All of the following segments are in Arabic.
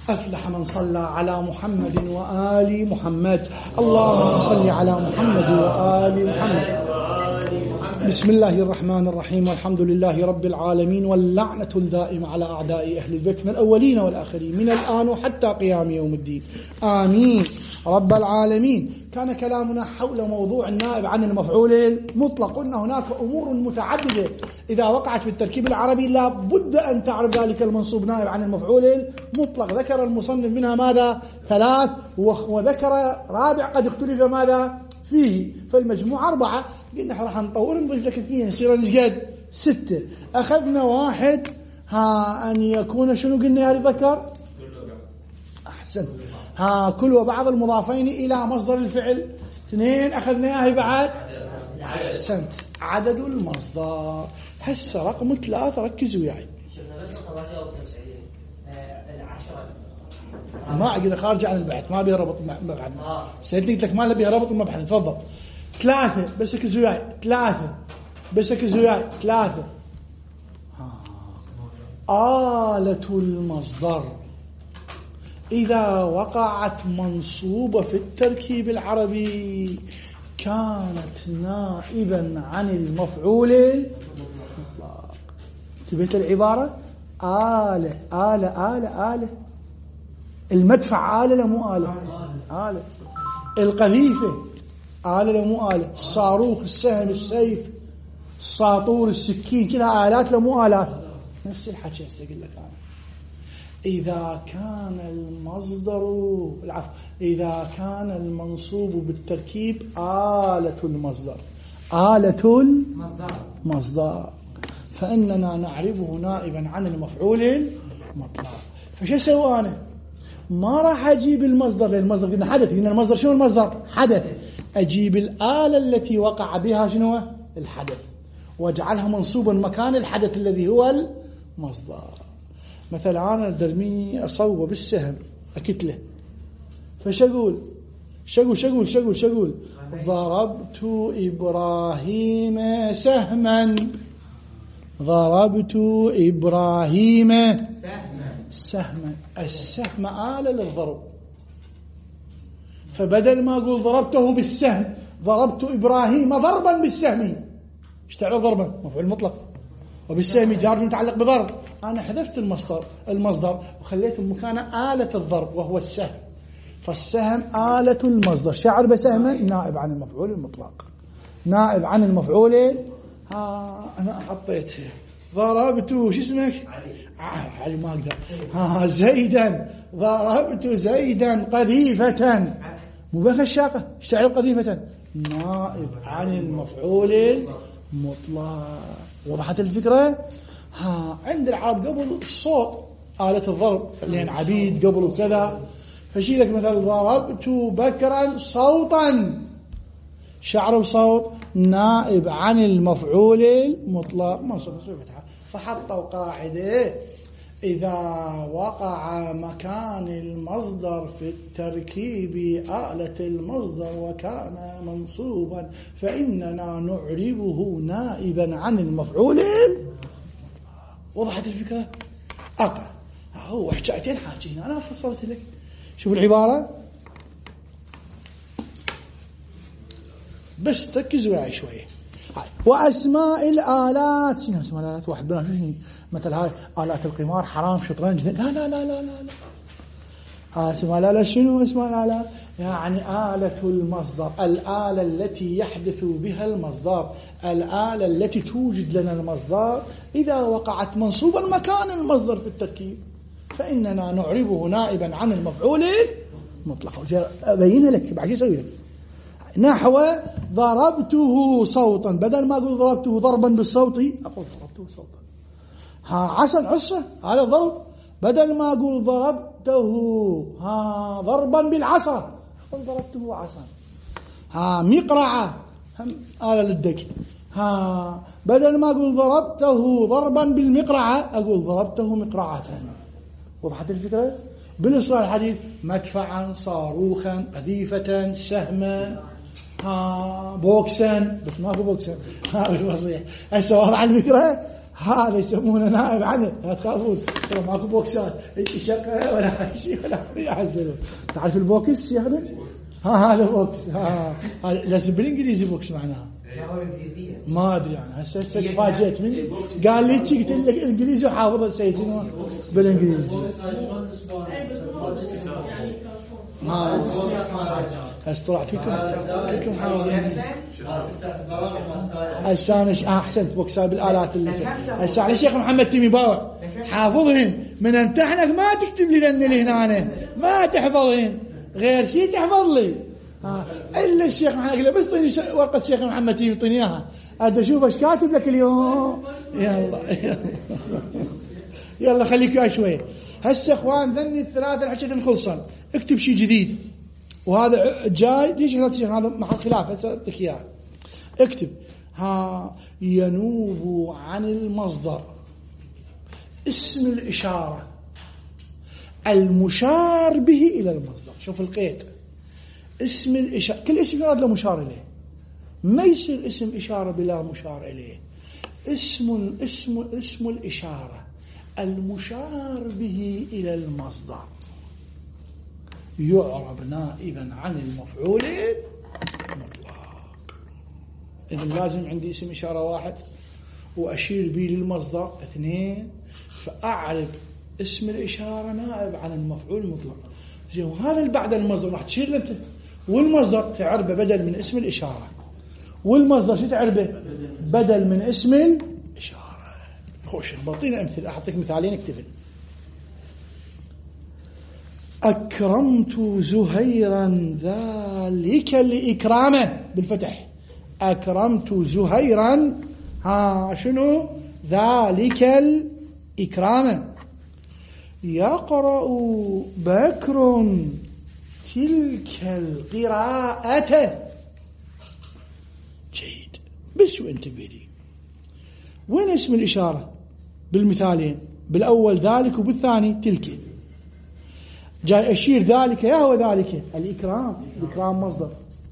أفلح من صلى على محمد وآل محمد. اللهم صل على محمد وآل محمد. بسم الله الرحمن الرحيم، والحمد لله رب العالمين، واللعنة الدائمة على أعداء أهل البيت من الأولين والآخرين من الآن وحتى قيام يوم الدين، آمين رب العالمين. كان كلامنا حول موضوع النائب عن المفعول المطلق. قلنا هناك أمور متعددة إذا وقعت في التركيب العربي لا بد أن تعرف ذلك المنصوب نائب عن المفعول المطلق. ذكر المصنف منها ماذا؟ 3، وذكر رابع قد اختلف ماذا فيه، فالمجموع 4. قلنا راح نطور نضيف لك 2 يصير نجد 6. أخذنا 1 أن يكون شنو قلنا يا ذكر؟ أحسن، كل وبعض المضافين إلى مصدر الفعل. 2 أخذناها بعد أحسنت عدد المصدر. هسه رقم 3 ركزوا وياي. ما أقدر خارج عن البحث، ما بيه ربط مبحث. سألتني قلت لك ما بيه ربط المبحث. تفضل. 3 بس ركزوا وياي. 3 بس ركزوا وياي. 3 آلة المصدر إذا وقعت منصوبة في التركيب العربي كانت نائبا عن المفعول المطلق. انتبهت العبارة؟ آلة آلة آلة آلة. المدفع آلة لا مو آلة؟ آلة. القذيفة آلة لا مو آلة؟ الصاروخ، السهم، السيف، الساطور، السكين، كلها آلات لا مو آلات؟ نفس الحكي هسه أقول لك أنا. إذا كان إذا كان المنصوب بالتركيب آلة المصدر، آلة المصدر، فإننا نعربه نائبا عن المفعول المطلق. فشو أسوي أنا؟ ما راح أجيب المصدر، لأن المصدر قلنا حدث. قلنا المصدر شنو المصدر؟ حدث. أجيب الآلة التي وقع بها شنو؟ الحدث، واجعلها منصوبا مكان الحدث الذي هو المصدر. مثلا أنا درميني أصوب بالسهم أكتله، فشقول شقول ضربت إبراهيم سهما. ضربت إبراهيم سهما. السهم آلة للضرب، فبدل ما أقول ضربته بالسهم ضربت إبراهيم ضربا بالسهم. ايش تعرف ضربا؟ مفعول مطلق، وبالسهم جار متعلق بضرب. أنا حذفت المصدر وخليت مكانه آلة الضرب وهو السهم، فالسهم آلة المصدر. شعر بسهما نائب عن المفعول المطلق، نائب عن المفعول. أنا حطيت ضربت شو اسمك؟ علي ما أقدر. زيدا. ضربت زيدا قذيفة. مو بخشاقة. ايش تعرف قذيفة؟ نائب عن المفعول المطلق. وضحت الفكرة؟ عند العرب قبل الصوت آلة الضرب، لأن عبيد قبل وكذا، فشيلك مثلا ضربت بكرا صوتا. شعر صوت نائب عن المفعول المطلق منصوب فتحة. فحطوا قاعدة: إذا وقع مكان المصدر في التركيب آلة المصدر وكان منصوبا فإننا نعربه نائبا عن المفعول المطلق. وضحت الفكرة؟ أقرأ. هو حكايتين حاجين أنا فصلت لك. شوف العبارة بس تركزوا معي شوية. وأسماء الآلات. شنو أسماء الآلات؟ واحد بنا مثل هاي آلات القمار حرام شطرنج. لا لا لا لا لا لا. أسماء الآلات شنو؟ أسماء الآلات يعني آلة المصدر، الآلة التي يحدث بها المصدر، الآلة التي توجد لنا المصدر إذا وقعت منصوبا مكان المصدر في التركيب فإننا نعربه نائبا عن المفعول المطلق. أبينها لك بعد يسوي لك. نحو ضربته صوتا، بدل ما أقول ضربته ضربا بالصوت أقول ضربته صوتا. عصا هذا ضرب، بدل ما أقول ضربته ضربا بالعصا أقول ضربته عصا. مقرعة آلة للدك، بدل ما أقول ضربته ضربا بالمقرعة أقول ضربته مقرعة. وضحت الفكرة؟ بالإصطلاح الحديث مدفعا، صاروخا، قذيفة، سهما، بوكسا. بس ما هو بوكسا، هذا الفصيح. هسه واضح الفكرة؟ هذا يسمونه نائب عنه، لا تخافون ترى ماكو بوكسات يشغل ولا شيء ولا يحزنون. تعرف البوكس يعني؟ هذا بوكس. لازم بالانجليزي بوكس معناها ما ادري يعني. هسه تفاجئت من قال لي قلت لك انجليزي وحافظ السيد شنو بالانجليزي. هسه طلعت فيكم حافظين هسه. احسنت بوكسات بالالات اللي هسه على الشيخ محمد تيمي باوع حافظهن من امتحنك ما تكتب لي لان اللي هنا ما تحفظهن غير شيء تحفظ لي الا الشيخ محمد قال بس طيني ورقه الشيخ محمد تيمي طيني اياها ادي اشوف ايش كاتب لك اليوم. يلا خليك وياي شويه. هسه اخوان ذني الثلاثه اللي حكيتهم خلصن، اكتب شيء جديد وهذا جاي ليش هذا محل خلاف. هسه اعطيك اياه اكتب ينوب عن المصدر اسم الاشاره المشار به الى المصدر. شوف القيد اسم الاشاره، كل اسم يراد له مشار اليه، ما يصير اسم اشاره بلا مشار اليه. اسم الاشاره المشار به الى المصدر يعرب نائبا عن المفعول المطلق. إذن لازم عندي اسم إشارة واحد وأشير به للمصدر اثنين، فأعرب اسم الإشارة نائب عن المفعول المطلق. زين وهذا اللي بعد المصدر راح تشير له أنت، والمصدر تعربه بدل من اسم الإشارة، والمصدر شو تعربه بدل من اسم الإشارة. خوش بعطينا أمثلة، أعطيك مثالين اكتبن. أكرمت زهيرا ذلك الإكرام بالفتح. أكرمت زهيرا شنو ذلك الإكرام. يقرأ بكر تلك القراءة. جيد بس وانتبه لي وين اسم الإشارة بالمثالين؟ بالأول ذلك وبالثاني تلك. جاي أشير ذلك يا هو ذلك الإكرام مصدر.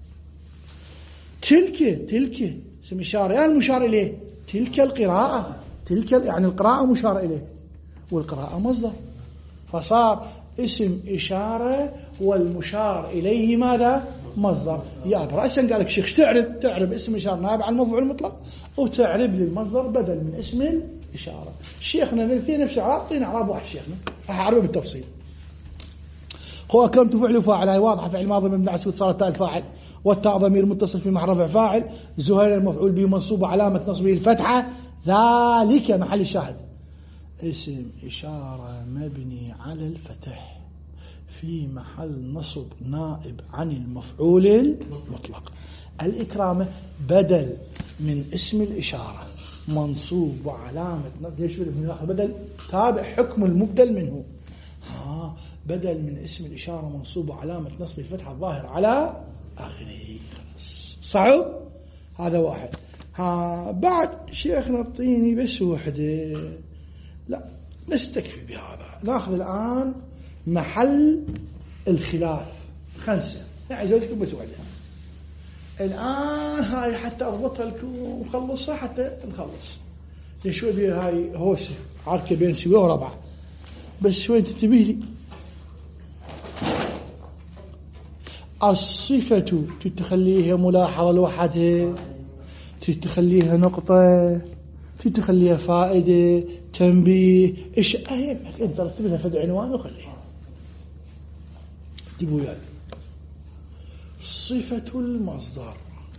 تلك اسم إشارة يعني المشار إليه. تلك القراءة، تلك يعني القراءة مشار إليه والقراءة مصدر، فصار اسم إشارة والمشار إليه ماذا مصدر. يا برأسا قال لك شيخ تعرب اسم إشارة نائب عن المفعول المطلق وتعرب للمصدر بدل من اسم الإشارة. شيخنا الاثنين نفس عارضين اعراب واحد. شيخنا راح اعربه بالتفصيل. هو أكرمت فعل وفاعل، هاي واضحة، فعل ماضي مبني على السكون صارت تاء الفاعل، والتاء ضمير متصل في محل رفع فاعل، زهير المفعول به منصوب علامة نصبه الفتحة، ذلك محل الشاهد اسم إشارة مبني على الفتح في محل نصب نائب عن المفعول المطلق. الإكرام بدل من اسم الإشارة منصوب وعلامة ليش بدل تابع حكم المبدل منه. بدل من اسم الإشارة منصوب وعلامة نصب الفتحة الظاهر على آخره. صعب هذا واحد. بعد شيخنا اعطيني بس وحده. لا نستكفي بهذا. ناخذ الآن محل الخلاف 5 يعني زودكم بس وحده. الآن هاي حتى أضبطها لكم ونخلصها حتى نخلص. شوي دي هاي هوش عركة بين سوية وربعة بس شوي تنتبه لي. الصفة تتخليها ملاحظة لوحدها، تتخليها نقطة، تتخليها فائدة، تنبيه، إيش أهمك أنت رتب لها فد عنوان وخليها. تبوا يعني صفة المصدر،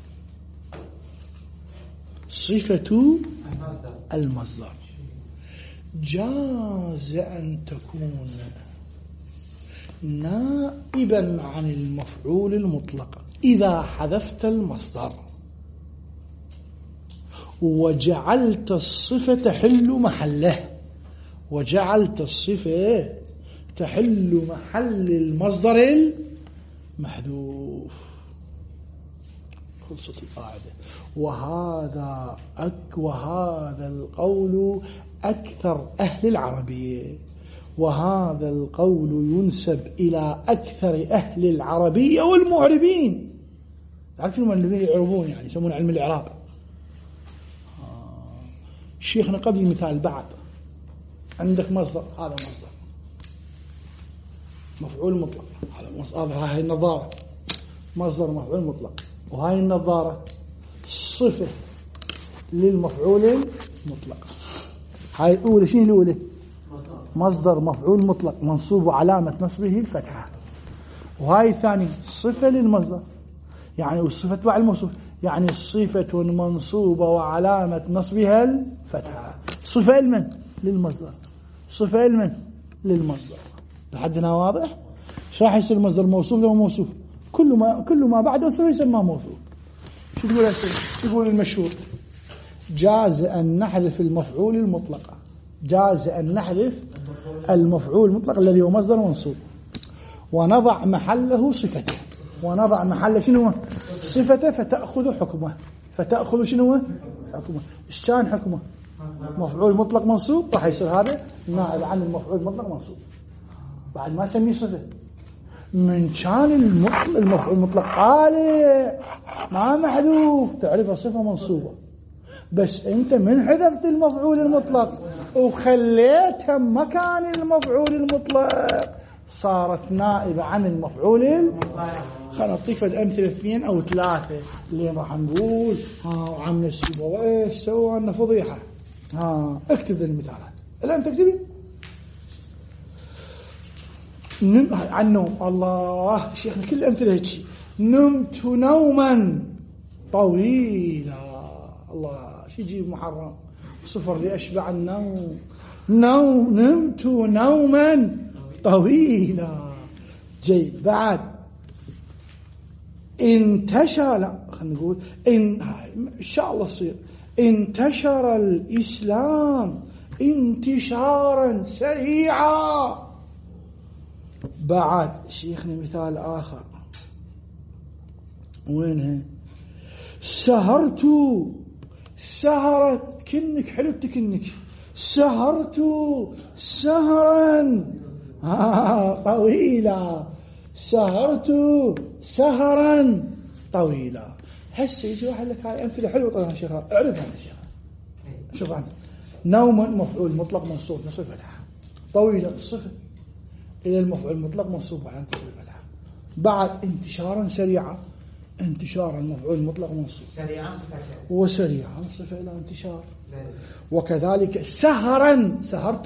صفة المصدر جاز أن تكون نائبا عن المفعول المطلق إذا حذفت المصدر وجعلت الصفة تحل محله، وجعلت الصفة تحل محل المصدر المحذوف. خلصت القاعدة. وهذا القول أكثر أهل العربية، وهذا القول ينسب إلى أكثر أهل العربية والمعربين. تعرفون من الذين يعربون يعني يسمون علم الإعراب. شيخنا قبل المثال بعد عندك مصدر، هذا مصدر مفعول مطلق، هذا مصدر، هاي النظارة مصدر مفعول مطلق، وهاي النظارة صفة للمفعول المطلق. هاي الأولى شنو الأولى؟ مصدر مفعول مطلق منصوب وعلامة نصبه الفتحة. وهاي الثاني صفة للمصدر، يعني والصفة تبع الموصوف، يعني صفة منصوبة وعلامة نصبها الفتحة. صفة لمن؟ للمصدر. صفة لمن؟ للمصدر. لحدنا واضح؟ شو راح يصير المصدر موصوف لو موصوف؟ كل ما بعده صفة يسمى موصوف. شو تقول هسه؟ يقول المشهور جاز أن نحذف المفعول المطلق، جاز أن نحذف المفعول المطلق الذي هو مصدر منصوب ونضع محله صفته، ونضع محله شنو؟ صفته، فتأخذ حكمه. فتأخذ شنو؟ حكمه. ايش كان حكمه؟ مفعول مطلق منصوب، راح يصير هذا نائب عن المفعول المطلق منصوب بعد ما سميه صفة. من كان المفعول المطلق طالع ما محذوف تعرفها صفة منصوبة، بس انت من حذفت المفعول المطلق وخليتها مكان المفعول المطلق صارت نائبة عن المفعول المطلق. خلنا نعطيك أمثلة 2 أو 3 اللي راح نقول وعم نسيبه وايش سوى لنا فضيحة. اكتب ذي المثالات الآن تكتبي عن النوم. الله شيخنا كل الأمثلة هيك. نمت نوما طويلا. الله شو يجيب محرم صفر لأشبع النوم. نمت نوما طويلا. جيد. بعد انتشر، لا خلينا نقول إن شاء الله تصير انتشر الإسلام انتشارا سريعا. بعد شيخنا مثال آخر وينها؟ سهرت كنك حلو تكنك سهرت سهرا طويلا. سهرت سهرا طويلا. هسه يجي واحد لك هاي أمثلة حلوة طبعا شيخ اعرفها يا شيخ. شوف عندك نوم مفعول مطلق منصوب نصب فتحة، طويلة صفة إلى المفعول المطلق منصوب على نصب فتحة. بعد انتشارا سريعا، انتشار المفعول المطلق منصوب سريعا وسريعا صفة إلى انتشار. وكذلك سهرا، سهرت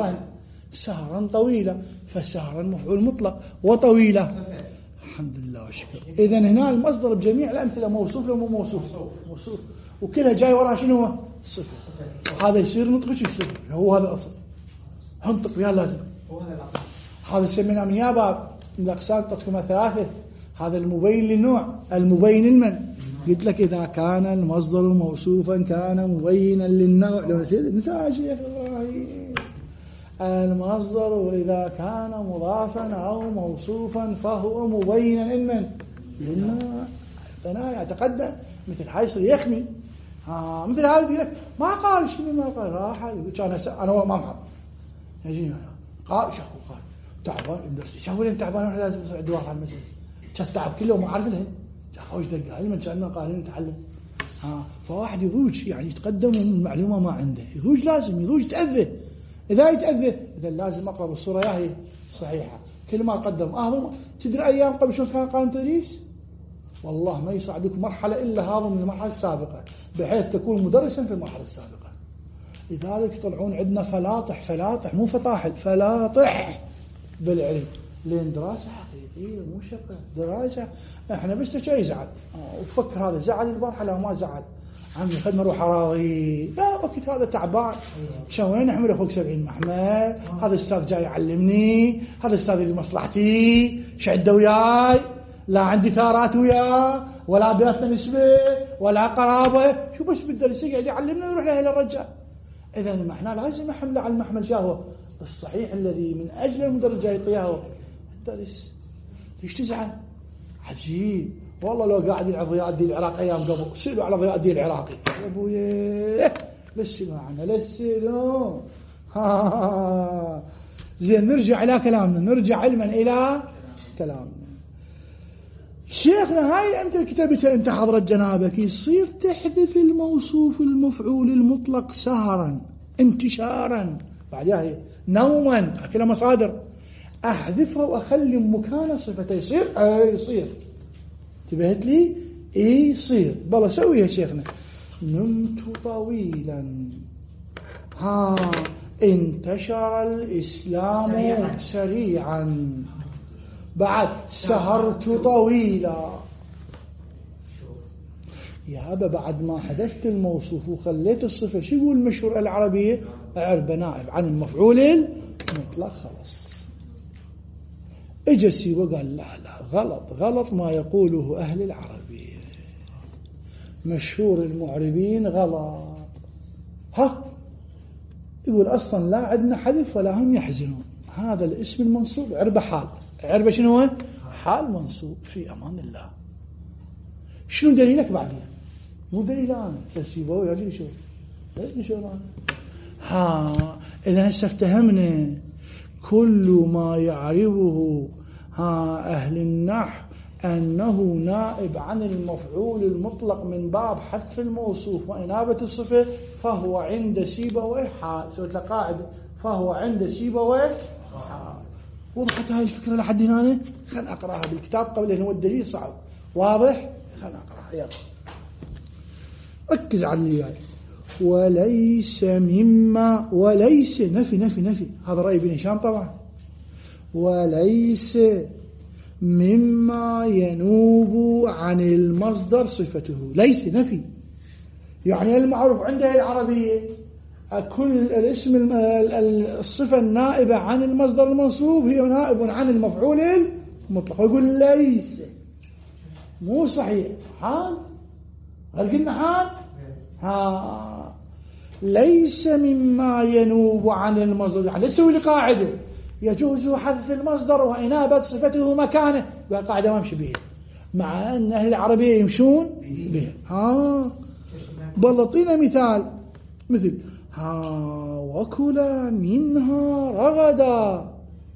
سهرا طويلة، فسهرا مفعول مطلق وطويلة. الحمد لله والشكر. إذا هنا المصدر بجميع الأمثلة موصوف لو مو موصوف؟ موصوف، وكلها جاي وراها شنو؟ صفة. هذا يصير نطق شو صفة، هو هذا الأصل. هنطق بها لازم هو هذا الأصل. هذا سمينا من يابا من الأقسام تطكمها 3. هذا المبين للنوع، المبين لمن؟ قلت لك إذا كان المصدر موصوفا كان مبينا للنوع. لو نسى شيخ إبراهيم المصدر إذا كان مضافا أو موصوفا فهو مبينا لمن؟ للنوع. أنا أتقدم مثل هاي يصير يخني مثل هاي يقول لك ما قال شنو ما قال راح كان أنا ما محضر يجيني قال شو قال تعبان درس شو لين تعبان لازم يصير عندي واحد مثلا كان تعب كله ما عارف لهن خوش دقه علما كأنه قال نتعلم. فواحد يضوج يعني يتقدم المعلومة ما عنده يضوج، لازم يضوج يتأذى. إذا يتأذى إذا لازم أقرأ بالصورة هي صحيحة. كل ما قدم تدري أيام قبل شو كان قانون تدريس؟ والله ما يصعدك مرحلة إلا هذا من المرحلة السابقة بحيث تكون مدرسا في المرحلة السابقة. لذلك يطلعون عندنا فلاطح مو فطاحل، فلاطح بالعلم لين دراسة حقيقية مو شقة دراسة. احنا بس شيء يزعل وتفكر هذا زعل المرحلة وما زعل عمي خدنا نروح أراضي يا وقت هذا تعبان شوين نحمل أخوك 70 محمل. هذا الأستاذ جاي يعلمني، هذا الأستاذ اللي مصلحتي شعده وياي، لا عندي ثارات وياه ولا بيناتنا نسبة ولا قرابة، شو بس بالدرس يقعد يعلمنا ويروح له الرجال. إذا ما احنا لازم نحمله على المحمل شاهو الصحيح الذي من أجل المدرج يعطيه الدرس. ليش تزعل؟ عجيب والله. لو قاعد يلعب ضياء الدين العراقي أيام قبل سئلوا على ضياء الدين العراقي يا أبويا لسنوا عنا لسنوا. زين نرجع إلى كلامنا، نرجع علما إلى كلامنا. شيخنا هاي أنت كتبتها أنت حضرة جنابك، يصير تحذف الموصوف المفعول المطلق سهرا انتشارا بعدها نوما، كلها مصادر، أحذفها وأخلي مكان صفته يصير يصير. انتبهت لي؟ يصير بالله سويها شيخنا. نمت طويلا، انتشر الإسلام سريعا. بعد سهرت طويلا. يا أبا بعد ما حذفت الموصوف وخليت الصفة شو يقول المشهور العربية؟ أعرب نائب عن المفعول المطلق. خلاص اجى سي وقال لا غلط ما يقوله أهل العربية، مشهور المعربين غلط. يقول أصلا لا عندنا حذف ولا هم يحزنون. هذا الاسم المنصوب عربة حال. عربة شنو هو؟ حال منصوب. في أمان الله. شنو دليلك بعدين؟ مو دليل أنا سيبوي يجي يشوف إذا هسه افتهمنا كل ما يعرفه أهل النحو أنه نائب عن المفعول المطلق من باب حذف الموصوف وإنابة الصفة، فهو عند سيبويه حال. سويت له قاعدة، فهو عند سيبويه حال. وضحت هاي الفكرة لحد هنا؟ خلنا أقرأها بالكتاب قبل أنه الدليل صعب. واضح؟ خلنا أقرأها يلا ركز على اللي جاي. وليس مما، وليس نفي هذا رأي ابن هشام طبعا. وليس مما ينوب عن المصدر صفته. ليس نفي، يعني المعروف عندها العربية كل الاسم الصفة النائبة عن المصدر المنصوب هي نائب عن المفعول المطلق. ويقول ليس، مو صحيح. حال، هل قلنا حال؟ ليس مما ينوب عن المصدر، يعني تسوي لي قاعدة يجوز حذف المصدر وإنابة صفته مكانه، قاعدة ما امشي بها، مع أن أهل العربية يمشون بها. بلطينا مثال مثل وكلا منها رغدا.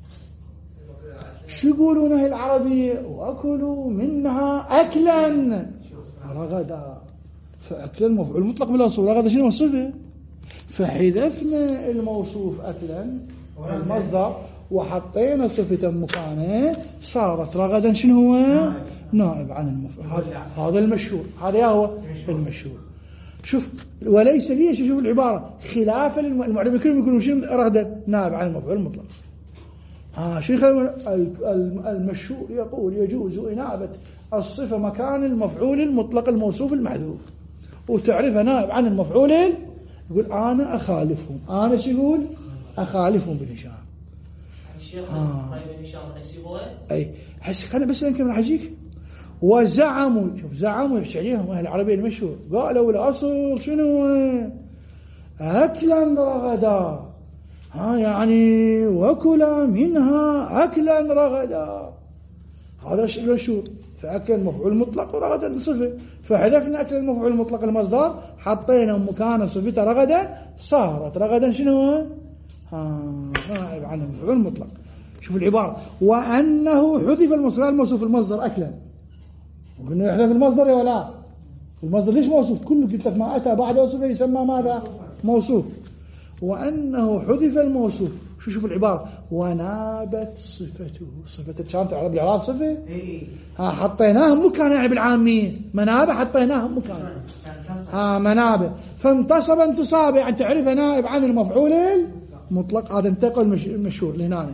شو يقولون أهل العربية؟ وأكلوا منها أكلا رغدا. فأكلا مفعول مطلق بالأصول، رغدا شنو الصفة؟ فحذفنا الموصوف أكلا المصدر وحطينا صفة مكانه، صارت رغدا شنو هو؟ نائب عن المفعول. هذا المشهور، هذا هو المشهور. شوف وليس ليش، شوف العبارة خلاف المعربين كلهم يقولون شنو؟ رغدا نائب عن المفعول المطلق. شيخ المشهور يقول يجوز إنابة الصفة مكان المفعول المطلق الموصوف المحذوف، وتعرفها نائب عن المفعول. يقول أنا أخالفهم. أنا شو يقول؟ أخالفهم بالهشام. الشيخ بن هشام حسيبوه. أي خلنا بس نكمل حجيك. وزعموا، شوف زعموا يحكي عليهم أهل العربية المشهور، قالوا الأصل شنو؟ أكلا رغدا. يعني وكلا منها أكلا رغدا. هذا الشيء المشهور. فأكل المفعول المطلق ورغدا الصفة، فحذفنا أكل المفعول المطلق المصدر، حطينا مكان صفته رغدا، صارت رغدا شنو؟ نائب عن المفعول المطلق. شوف العبارة. وأنه حذف الموصوف المصدر أكلا. وقلنا يحذف المصدر ولا لا؟ المصدر ليش موصوف؟ كله قلت لك ما أتى بعده صفة يسمى ماذا؟ موصوف. وأنه حذف الموصوف. شوف العبارة. ونابت صفته. صفة كانت تعرب الإعراب صفة؟ حطيناها مكان، يعني بالعامية منابة حطيناها مكان. منابة فانتصب انتصاب، يعني تعرفها نائب عن المفعول المطلق. هذا انتقل المشهور لهنا.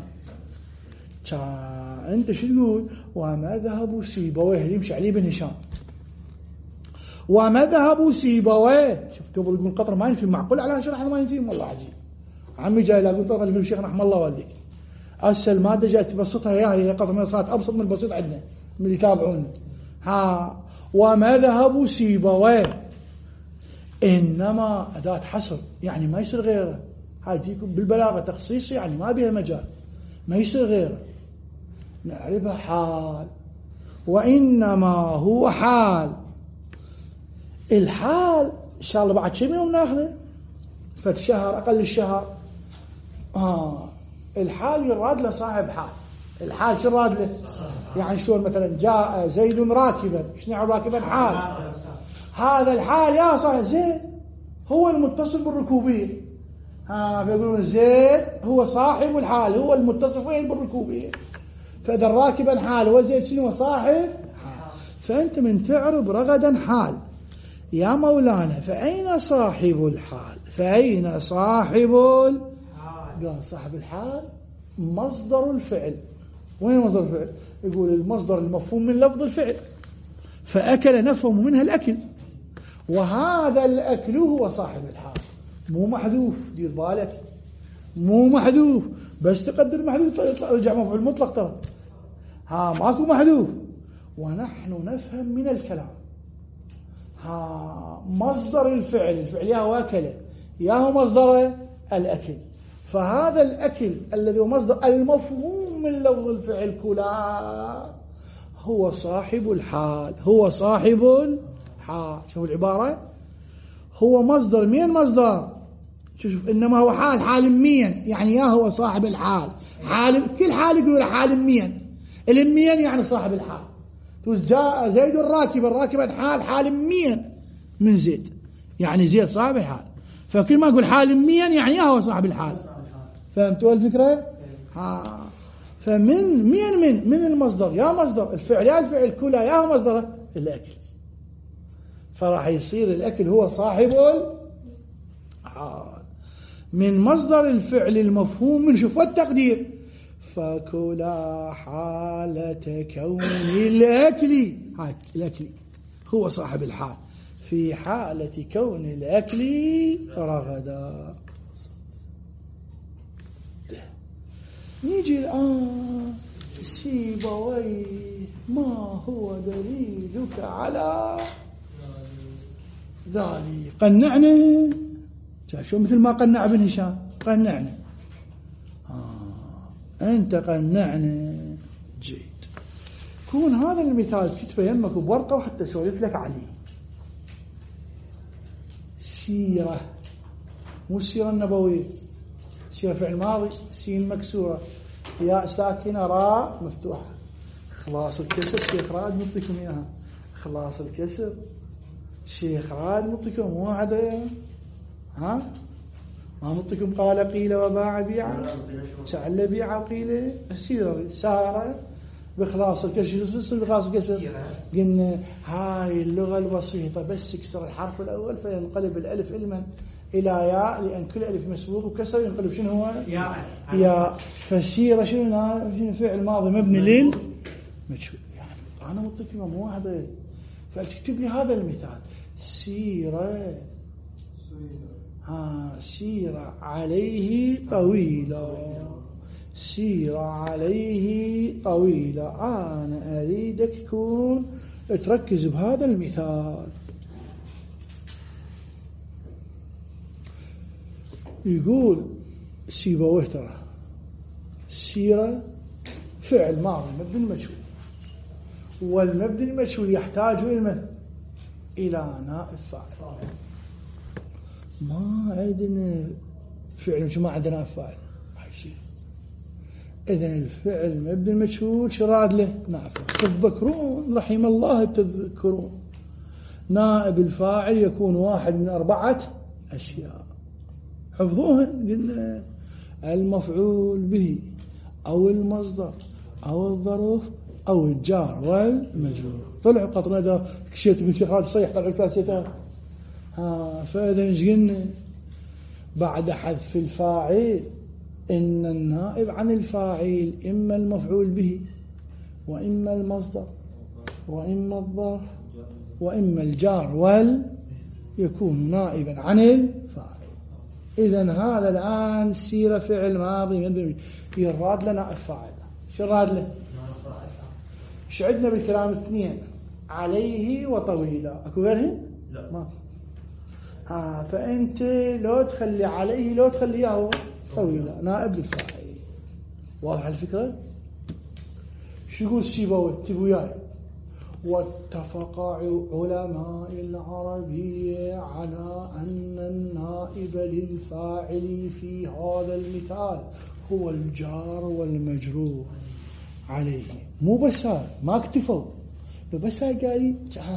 أنت شو تقول؟ ومذهب سيبويه اللي يمشي عليه بن هشام. ومذهب سيبويه. شوف قبل يقول قطر ما ينفي، معقول على شرح ما ينفي؟ والله عجيب. عمي جاي لا قلت له الشيخ رحمه الله والديك هسه الماده جاي تبسطها هي قطر ما صارت ابسط من البسيط عندنا من اللي يتابعون. ومذهب سيبويه انما اداه حصر، يعني ما يصير غيره. هاي بالبلاغه تخصيص، يعني ما بها مجال، ما يصير غيره. نعرفها حال. وانما هو حال. الحال ان شاء الله بعد كم يوم ناخذه؟ فالشهر أقل الشهر. الحال يراد له صاحب حال. الحال شو راد له؟ يعني شلون مثلا جاء زيد راكبا، ايش نعم راكبا؟ حال. هذا الحال يا صاحب زيد هو المتصل بالركوبية. فيقولون زيد هو صاحب الحال، هو المتصف وين؟ بالركوبية. فإذا راكبا حال وزيد شنو؟ صاحب حال. فأنت من تعرب رغدا حال يا مولانا، فأين صاحب الحال؟ فأين صاحب قال صاحب الحال مصدر الفعل. وين مصدر الفعل؟ يقول المصدر المفهوم من لفظ الفعل، فأكل نفهم منها الأكل، وهذا الأكل هو صاحب الحال، مو محذوف، دير بالك مو محذوف، بس تقدر محذوف يرجع مفعول مطلق ترى، ماكو محذوف. ونحن نفهم من الكلام مصدر الفعل، الفعل يا هو أكل يا هو مصدر الأكل، فهذا الأكل الذي هو مصدر المفهوم من لفظ الفعل كلا هو صاحب الحال، هو صاحب الحال. شوف العبارة، هو مصدر مين؟ مصدر شوف إنما هو حال، حال مين يعني يا هو صاحب الحال، حال كل حال يقول حال مين، المين يعني صاحب الحال. جاء زيد راكبا حال، حال مين من زيد يعني زيد صاحب الحال، فكل ما أقول حال مين يعني يا هو صاحب الحال. فهمتوا الفكرة؟ فمن مين من المصدر يا مصدر الفعل يا الفعل كلها يا هو مصدره الأكل، فراح يصير الأكل هو صاحب الحال من مصدر الفعل المفهوم من شوف والتقدير، فكلا حالة كون الأكل هو صاحب الحال في حالة كون الأكل رغدا. نيجي الآن سيبويه، ما هو دليلك على ذلك؟ قنعنا شو مثل ما قنع ابن هشام، قنعنا أنت قنعنا جيد. كون هذا المثال كتبه يمك بورقة وحتى أسولف لك عليه. سيرة مو السيرة النبوية، سيرة فعل ماضي، سين مكسورة، ياء ساكنة، راء مفتوحة، خلاص الكسر شيخ راد نعطيكم إياها، خلاص الكسر شيخ راد نعطيكم مو واحدة ما نعطيكم قال قيل وباع بيع شعل بيع قيل السيرة سارة بخلاص الكسر بخلاص الكسر. قلنا هاي اللغة البسيطة بس يكسر الحرف الأول فينقلب الألف علما إلى ياء، لأن كل ألف مسبوق وكسر ينقلب شنو هو؟ ياء. فسيرة شنو فعل ماضي مبني لين مجهول، يعني أنا مطلق مو واحد غير، فأكتب لي هذا المثال سيرة سيرة عليه طويلة، سيرة عليه طويلة. أنا أريدك تكون تركز بهذا المثال. يقول سيبويه ترى سيرة فعل ماضي مبني المجهول، والمبني المجهول يحتاج إلى من؟ إلى نائب فاعل. ما عندنا فعل ما عندنا نائب فاعل، إذن الفعل مبني المجهول شراد له نائب. تذكرون رحم الله تذكرون نائب الفاعل يكون واحد من 4 أشياء حفظوها، قلنا المفعول به أو المصدر أو الظرف أو الجار والمجرور. طلعوا قطرنا ده كشيت من شيخ صيح طلعوا الكاسيتات. فإذا ايش قلنا بعد حذف الفاعل إن النائب عن الفاعل إما المفعول به وإما المصدر وإما الظرف وإما الجار يكون نائبا عن الفاعل. إذن هذا الآن سيرة فعل ماضي يراد لنا الفاعل. شو راد له؟ شو عندنا بالكلام 2 عليه وطويلة، أكو غيرهن؟ لا ما. فأنت لو تخلي عليه لو تخلي إياه طويلة نائب الفاعل. واضح الفكرة؟ شو يقول سيبويه؟ تبوا وياي. واتفق علماء العربية على أن النائب للفاعل في هذا المثال هو الجار والمجرور. عليه. مو بس هاي ما اكتفوا بس هاي قاعدين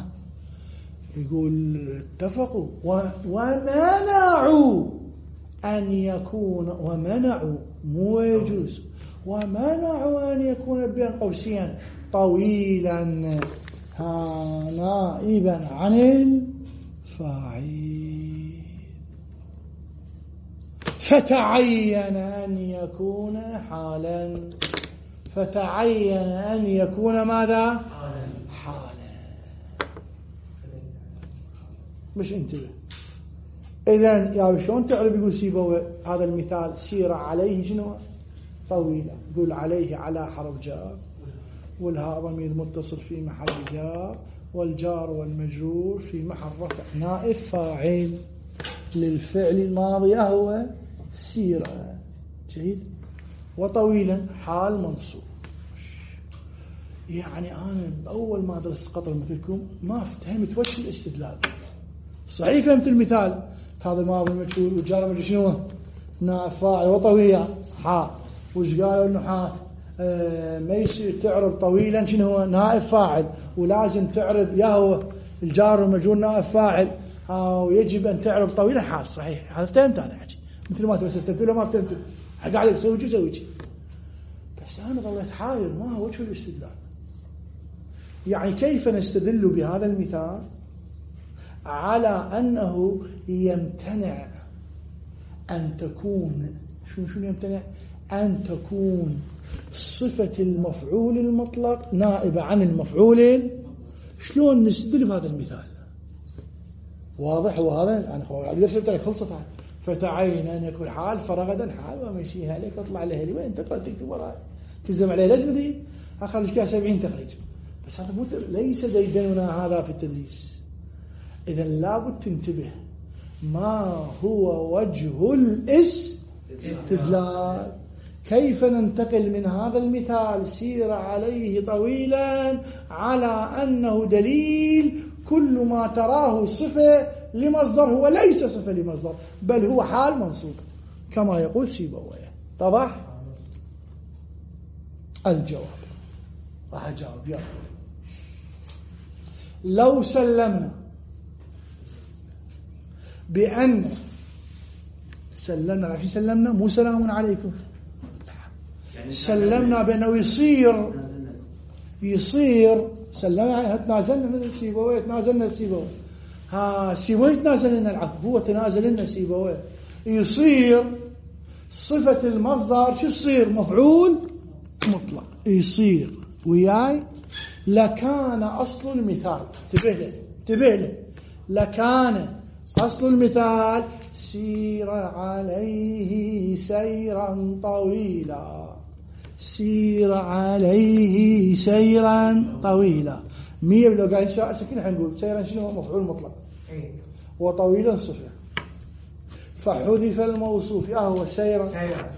يقول اتفقوا ومنعوا أن يكون، ومنعوا مو يجوز، ومنعوا أن يكون بين قوسين طويلا نائبا عن الفاعل، فتعين أن يكون حالا، فتعين أن يكون ماذا؟ حالا. مش انتبه. إذن يا شلون تعرف؟ يقول سيبويه هذا المثال سير عليه شنو؟ طويلة. يقول عليه على حرف جار، والهاء ضمير متصل في محل جار، والجار والمجرور في محل رفع نائب فاعل للفعل الماضي هو سيرة. جيد. وطويلا حال منصوب. يعني أنا بأول ما درست قطر مثلكم ما فهمت وجه الاستدلال. صحيح فهمت المثال هذا الماضي المجهول والجار والمجرور شنو؟ نائب فاعل وطويلة حال. وش قالوا النحاة؟ ما يصير تعرب طويلا شنو هو؟ نائب فاعل، ولازم تعرب يا هو الجار والمجرور نائب فاعل، ويجب أن تعرب طويلا حال. صحيح هذا فهمت أنا حكي مثل ما تفسرت ولا ما فهمت قاعد أسوي شو سويتي. بس أنا ظليت حاير ما هو وجه الاستدلال. يعني كيف نستدل بهذا المثال على أنه يمتنع أن تكون شنو يمتنع؟ أن تكون صفة المفعول المطلق نائبة عن المفعول. شلون نستدل بهذا المثال؟ واضح. وهذا أنا قلت لك خلصت. فتعين أن يكون حال فرغدا حال ومشيها عليك واطلع لها لي وين تقرأ تكتب وراي تلزم عليه لازم دي أخرج كها 70 تخريج. بس هذا ليس ديدننا هذا في التدريس. إذا لابد تنتبه ما هو وجه الاستدلال. كيف ننتقل من هذا المثال سير عليه طويلا على أنه دليل كل ما تراه صفة لمصدر هو ليس صفة لمصدر بل هو حال منصوب كما يقول سيبويه. طبعا الجواب راح أجاوب. يلا لو سلمنا بأن سلمنا عشان سلمنا مو سلام عليكم، سلمنا بأنه يصير سلمنا تنازلنا من سيبويه، تنازلنا سيبويه، سيبويه تنازل لنا العفو، هو تنازل لنا سيبويه. يصير صفة المصدر شو يصير؟ مفعول مطلق. يصير وياي لكان أصل المثال انتبه له لكان أصل المثال سير عليه سيرا طويلا، سير عليه سيرا طويلا. 100 لو قاعد سكين حنقول سيرا شنو هو؟ مفعول مطلق وطويلا صفة، فحذف الموصوف هو سيرا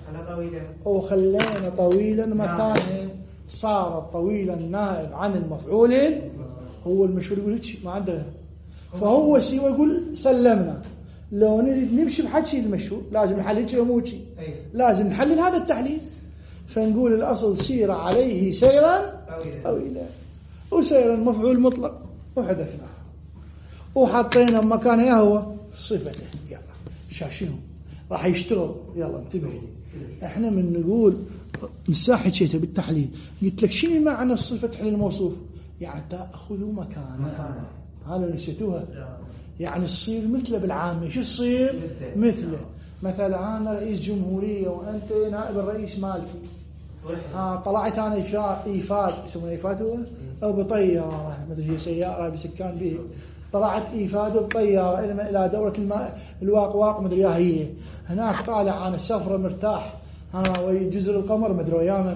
وخلينا طويلا مكانه، صار طويلا نائب عن المفعول هو المشهور. يقول هيك ما عنده، فهو سوى يقول سلمنا. لو نريد نمشي بحكي المشهور لازم نحلل شيء مو شيء، لازم نحلل هذا التحليل. فنقول الأصل سير عليه سيرا طويلا، وسيرا مفعول مطلق وحذفناه وحطينا مكانه هو صفته. يلا شاشنه راح يشتغل. يلا انتبه لي. احنا من نقول مساحة شيء بالتحليل قلت لك شنو معنى الصفة تحليل الموصوف؟ يعني تأخذ مكانه. هذا نسيتوها. يعني تصير مثله بالعامة. شو تصير مثله؟ مثلا أنا رئيس جمهورية وأنت نائب الرئيس مالتي. طلعت أنا إيفاد يسمونه إيفاد هو أو بطيارة ما أدري هي سيارة بسكان به، طلعت إيفاد بطيارة إلى دورة الواقواق ما أدري هي هناك طالع أنا سفرة مرتاح ويجزر القمر ما أدري ويامن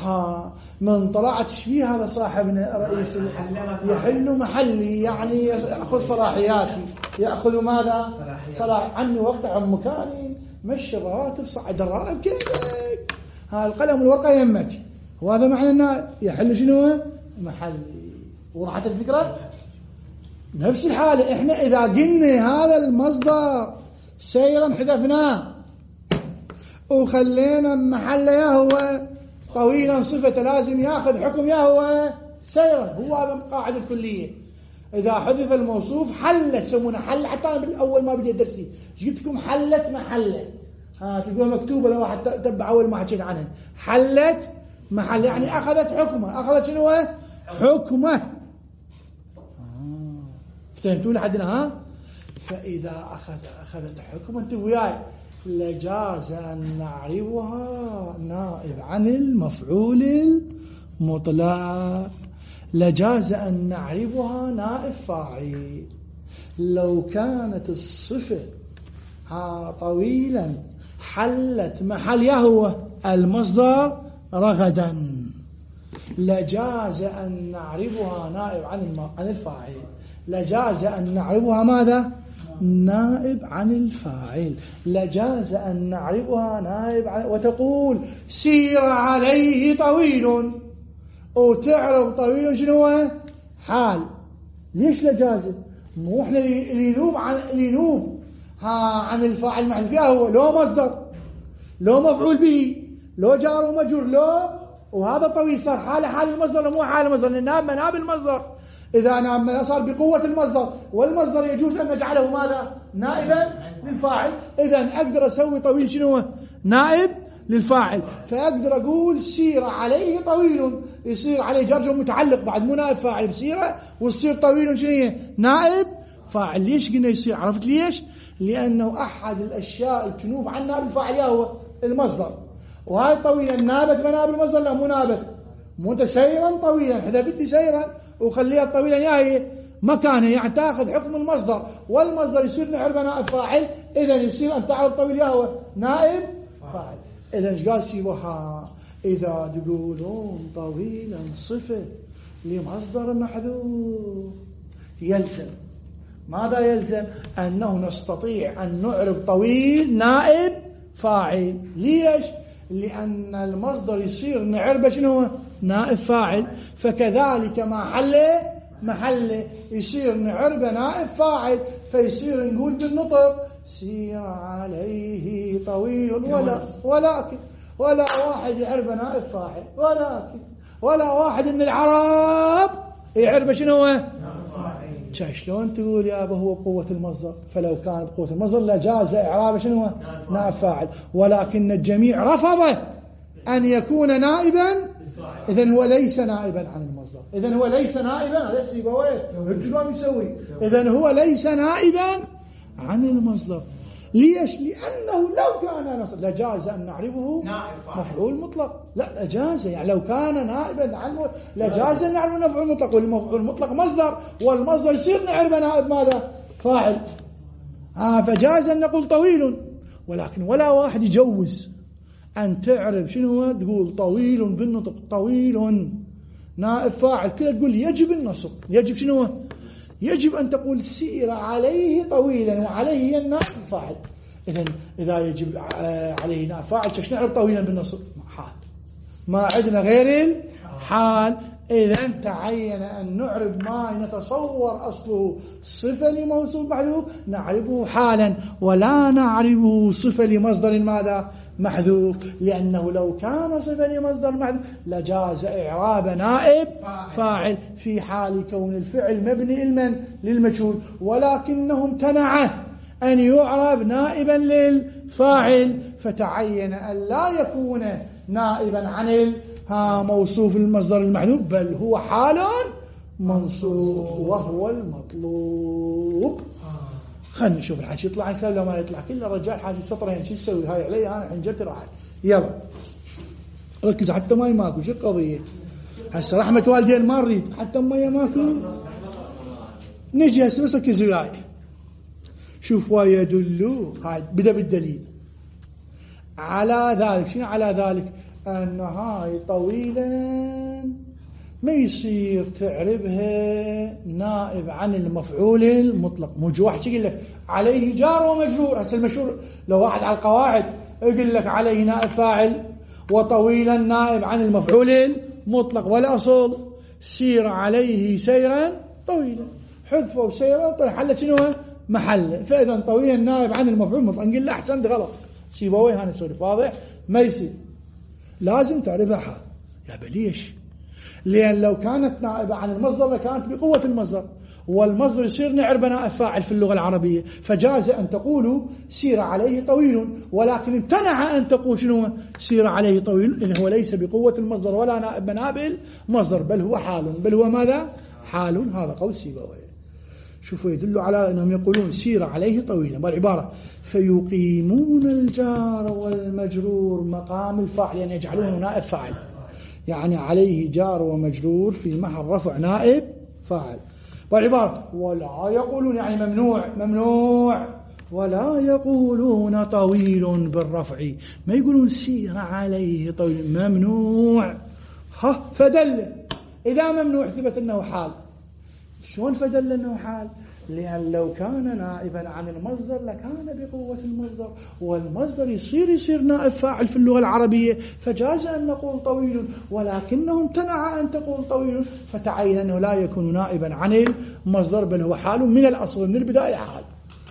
من طلعت شبيه هذا صاحبنا رئيس يحل محلي يعني يأخذ صلاحياتي، يأخذ ماذا؟ صلاح عني وقع عن مكاني، مشي الرواتب صعد الراتب كيفك القلم والورقة يمك. وهذا معنى أنه يحل شنو؟ محلي. وضحت الفكرة؟ نفس الحالة إحنا إذا قلنا هذا المصدر سيرا حذفناه وخلينا محله هو طويلا صفة لازم ياخذ حكم يا هو سيرا. هو هذا القاعدة الكلية. إذا حذف الموصوف حلت، يسمونها حل. حتى أنا بالأول ما بدي أدرسي جبت لكم حلت محلة، تلقوها مكتوبة لو واحد تتبع أول ما حكيت عنها. حلت محل يعني أخذت حكمه. أخذت شنو؟ حكمه. فهمتوا لحدنا؟ فإذا أخذت حكمه أنت وياي لجاز أن نعربها نائب عن المفعول المطلق. لجاز أن نعربها نائب فاعل لو كانت الصفة طويلا حلت محل يهوى المصدر رغدا. لجاز أن نعربها نائب عن الفاعل. لجاز أن نعربها ماذا؟ نائب عن الفاعل. لجاز أن نعربها نائب عن، وتقول سير عليه طويل، وتعرب طويل شنو هو؟ حال. ليش لجاز؟ مو احنا اللي نوب عن الفاعل محذوف هو لو مصدر لو مفعول به لو جار ومجرور لو، وهذا طويل صار حال المصدر مو حال المصدر، لأن مناب المصدر. إذا ناب صار بقوة المصدر، والمصدر يجوز أن نجعله ماذا؟ نائبا للفاعل. إذا أقدر أسوي طويل شنو؟ نائب للفاعل. فأقدر أقول سير عليه طويل، يصير عليه جرج متعلق بعد مو نائب فاعل بسيرة، ويصير طويل شنو؟ نائب فاعل. ليش قلنا يصير؟ عرفت ليش؟ لأنه أحد الأشياء اللي تنوب عن نائب الفاعل هو المصدر، وهاي طويلا نابت مناب المصدر لا مو نابت، مو سيرا طويلا حذفت لي سيرا وخليها طويلا هي مكانه، يعني تاخذ حكم المصدر، والمصدر يصير نعربه نائب فاعل. إذا يصير أن تعرب طويل هو نائب فاعل. إذا ايش قال سيبوها؟ إذا تقولون طويلا صفة لمصدر محذوف يلزم ماذا؟ يلزم أنه نستطيع أن نعرب طويل نائب فاعل. ليش؟ لأن المصدر يصير نعربه شنو؟ نائب فاعل. فكذلك محله يصير نعربه نائب فاعل، فيصير نقول بالنطق سير عليه طويل ولكن ولا واحد يعربه نائب فاعل، ولكن ولا واحد من العرب يعربه شنو؟ شلون تقول يا أبا هو بقوة المصدر؟ فلو كان بقوة المصدر لجاز إعرابه شنو؟ نائب فاعل، ولكن الجميع رفض أن يكون نائبا. إذن هو ليس نائبا عن المصدر. إذن هو ليس نائبا. هذا يسوي الجلوم يسوي. إذن هو ليس نائبا عن المصدر. ليش؟ لأنه لو كان نصب لجاز أن نعربه مفعول مطلق. لا لجاز، يعني لو كان نائبا عنه لجاز أن نعربه مفعول مطلق، والمفعول مطلق مصدر، والمصدر يصير نعربه نائب ماذا؟ فاعل. فجاز أن نقول طويل، ولكن ولا واحد يجوز أن تعرب شنو هو؟ تقول طويل بالنطق طويل نائب فاعل كذا، تقول يجب النصب. يجب شنو هو؟ يجب أن تقول سير عليه طويلا، وعليه هي النائب الفاعل. إذا يجب عليه نائب فاعل كيف نعرب طويلا بالنصب؟ حال، ما عندنا غير الحال. إذا تعين أن نعرب ما نتصور أصله صفة لموصوف محذوف نعربه حالا، ولا نعربه صفة لمصدر ماذا؟ محذوف. لأنه لو كان صفة لمصدر محذوف لجاز إعراب نائب فاعل في حال كون الفعل مبني للمجهول، ولكنه امتنع أن يعرب نائبا للفاعل، فتعين أن لا يكون نائبا عن موصوف المصدر المحذوف، بل هو حال منصوب وهو المطلوب. خلنا نشوف الحاجة يطلع عن كلام ما يطلع. كل الرجال حاجة سطرين شو تسوي هاي علي أنا حنجرت راحت. يلا ركز حتى ما يماكو. شو القضية هسه؟ رحمة والدين ما نريد حتى ما يماكو. نجي هسه بس ركز وياي. شوف ويدل هاي بدأ بالدليل على ذلك. شنو على ذلك؟ أن هاي طويلا ما يصير تعربها نائب عن المفعول المطلق. موجود واحد يقول لك عليه جار ومجرور. هسه المشهور لو واحد على القواعد يقول لك عليه نائب فاعل وطويلا نائب عن المفعول المطلق، والأصل سير عليه سيرا طويلا، حذفه سيرا طويلا حلت شنو محله. فإذا طويلا نائب عن المفعول المطلق. نقول له أحسن غلط سيبويه هنا سولف واضح ما يصير، لازم تعرفها حال. ليش؟ لأن لو كانت نائبة عن المصدر لكانت بقوة المصدر، والمصدر يصير نعرب نائب فاعل في اللغة العربية، فجاز أن تقولوا سير عليه طويل، ولكن امتنع أن تقول شنو سير عليه طويل، إذن هو ليس بقوة المصدر ولا نائب مناب المصدر، بل هو حال. بل هو ماذا؟ حال. هذا قول سيبويه. شوفوا يدل على أنهم يقولون سير عليه طويلا. بالعبارة فيقيمون الجار والمجرور مقام الفاعل، يعني يجعلونه نائب فاعل، يعني عليه جار ومجرور في محل رفع نائب فاعل. بالعبارة ولا يقولون يعني ممنوع ولا يقولون طويل بالرفع، ما يقولون سير عليه طويل، ممنوع. فدل إذا ممنوع ثبت أنه حال. شلون فدل أنه حال؟ لأن لو كان نائبا عن المصدر لكان بقوة المصدر، والمصدر يصير نائب فاعل في اللغة العربية، فجاز أن نقول طويل، ولكنه امتنع أن تقول طويل، فتعين أنه لا يكون نائبا عن المصدر، بل هو حال من الأصل من البداية حال.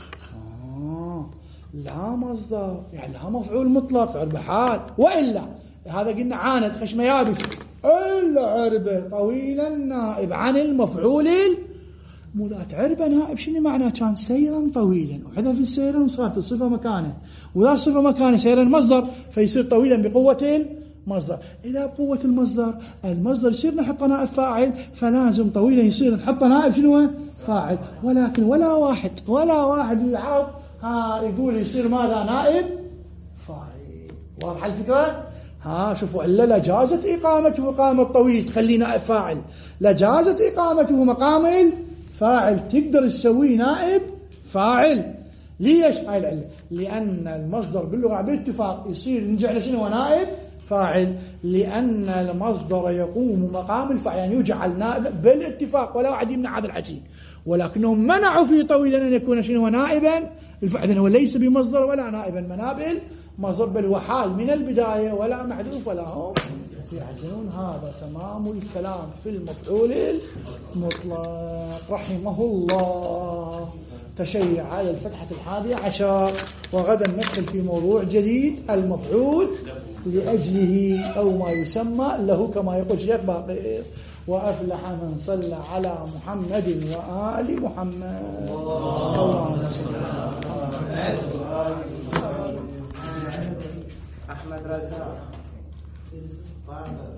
لا مصدر يعني لا مفعول مطلق عربة حال، وإلا هذا قلنا عاند خشم يابس إلا عربة طويلا نائب عن المفعول مذات. عربة نائب شنو معناه؟ كان سيرا طويلا وحذف السيرا وصارت الصفة مكانه، وإذا الصفة مكانه سيرا مصدر فيصير طويلا بقوة المصدر. إذا بقوة المصدر يصير نحط نائب فاعل، فلازم طويلا يصير نحط نائب شنو فاعل. ولكن ولا واحد بالعرب يقول يصير ماذا نائب فاعل. واضح الفكرة؟ شوفوا إلا لجازت إقامته إقامة طويل تخليه نائب فاعل، لجازت إقامته مقام الفاعل تقدر تسويه نائب فاعل. ليش هاي العلة؟ لأن المصدر باللغة بالاتفاق يصير نجعل شنو نائب فاعل، لأن المصدر يقوم مقام الفاعل، يعني يجعل نائب بالاتفاق، ولا واحد يمنع هذا الحكي، ولكنهم منعوا فيه طويلا أن يكون شنو نائبا الفاعل. هو ليس بمصدر ولا نائبا مناب مصدر، بل هو حال من البداية ولا محذوف ولا هم يحزنون. هذا تمام الكلام في المفعول المطلق. رحمه الله. تشيع على الفتحة 11، وغدا ندخل في موضوع جديد، المفعول لأجله أو ما يسمى له كما يقول الشيخ باقر. وأفلح من صلى على محمد وآل محمد. اللهم صل على محمد. أحمد رزاق.